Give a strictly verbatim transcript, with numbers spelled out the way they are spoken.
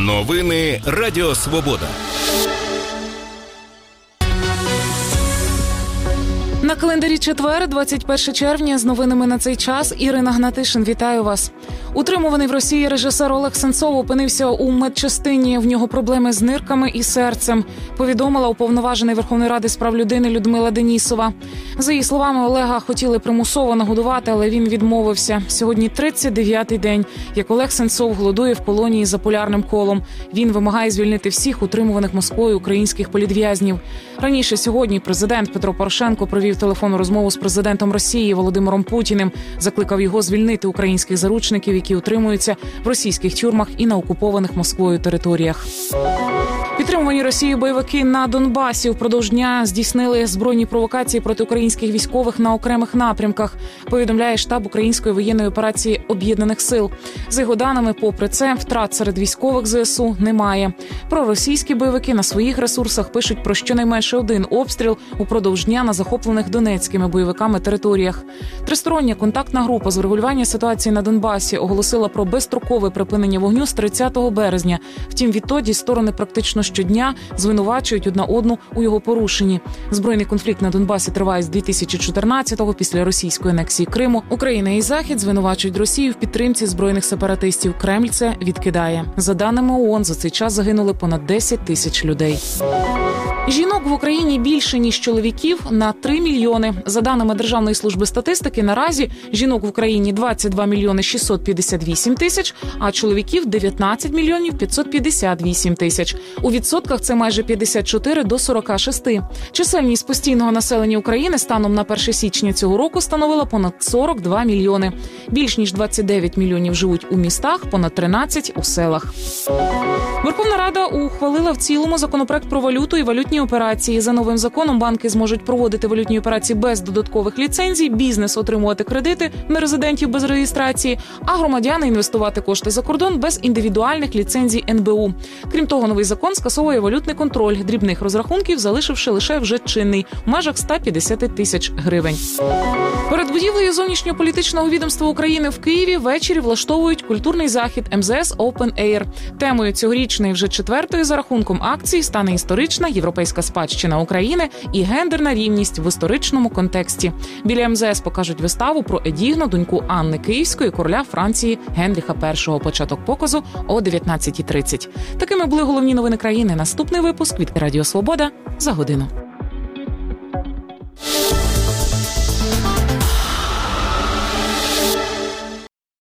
Новини Радіо Свобода. На календарі четвер, двадцять перше червня, з новинами на цей час. Ірина Гнатишин, вітаю вас. Утримуваний в Росії режисер Олег Сенцов опинився у медчастині. В нього проблеми з нирками і серцем, повідомила уповноважений Верховної Ради з прав людини Людмила Денісова. За її словами, Олега хотіли примусово нагодувати, але він відмовився. Сьогодні тридцять дев'ятий день, як Олег Сенцов голодує в колонії за полярним колом. Він вимагає звільнити всіх утримуваних Москвою українських політв'язнів. Раніше сьогодні президент Петро Порошенко провів телефонну розмову з президентом Росії Володимиром Путіним, закликав його звільнити українських заручників, які утримуються в російських тюрмах і на окупованих Москвою територіях. Підтримувані Росією бойовики на Донбасі впродовж дня здійснили збройні провокації проти українських військових на окремих напрямках, повідомляє штаб української воєнної операції Об'єднаних сил. За його даними, попри це, втрат серед військових ЗСУ немає. Проросійські бойовики на своїх ресурсах пишуть про щонайменше один обстріл упродовж дня на захоплених донецькими бойовиками територіях. Тристороння контактна група з врегулювання ситуації на Донбасі оголосила про безстрокове припинення вогню з тридцятого березня. Втім, відтоді сторони практично щодня звинувачують одна одну у його порушенні. Збройний конфлікт на Донбасі триває з дві тисячі чотирнадцятого, після російської анексії Криму. Україна і Захід звинувачують Росію в підтримці збройних сепаратистів. Кремль це відкидає. За даними ООН, за цей час загинули понад десять тисяч людей. Жінок в Україні більше, ніж чоловіків, на три мільйони. За даними Державної служби статистики, наразі жінок в Україні двадцять два мільйони шістсот п'ятдесят вісім тисяч, а чоловіків дев'ятнадцять мільйонів п'ятсот п'ятдесят вісім тисяч. У відсотках це майже п'ятдесят чотири до сорока шести. Чисельність постійного населення України станом на перше січня цього року становила понад сорок два мільйони. Більш ніж двадцять дев'ять мільйонів живуть у містах, понад тринадцять – у селах. Верховна Рада ухвалила в цілому законопроект про валюту і валютні операції. За новим законом банки зможуть проводити валютні операції без додаткових ліцензій, бізнес отримувати кредити нерезидентів без реєстрації, а громадяни інвестувати кошти за кордон без індивідуальних ліцензій ен бе у. Крім того, новий закон скасовує валютний контроль дрібних розрахунків, залишивши лише вже чинний в межах ста п'ятдесят тисяч гривень. Перед будівлею зовнішньополітичного відомства України в Києві ввечері влаштовують культурний захід ем зе ес Open Air. Темою цьогорічної вже четвертої за рахунком акції стане історична європейська спадщина України і гендерна рівність в історичному контексті. Біля ем зе ес покажуть виставу про Едігну, доньку Анни Київської, короля Франції Генріха Першого. Початок показу о дев'ятнадцятій тридцять. Такими були головні новини країни. Наступний випуск від Радіо Свобода за годину.